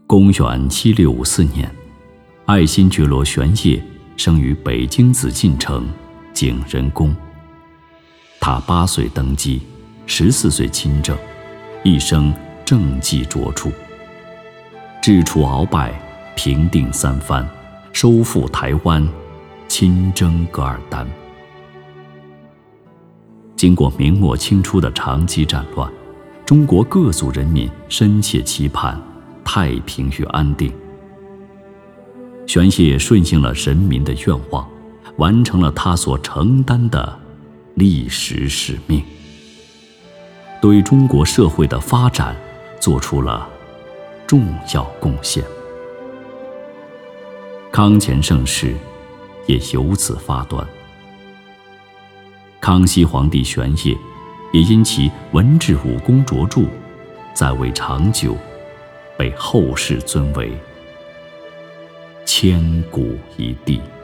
公元7654年，爱新觉罗玄烨生于北京紫禁城景仁宫。他8岁登基，14岁亲政，一生政绩卓出，制除鳌拜，平定三藩，收复台湾，亲征噶尔丹。经过明末清初的长期战乱，中国各族人民深切期盼太平与安定。玄烨顺应了人民的愿望，完成了他所承担的历史使命，对中国社会的发展做出了重要贡献。康乾盛世也由此发端。康熙皇帝玄烨也因其文治武功卓著，在位长久，被后世尊为千古一帝。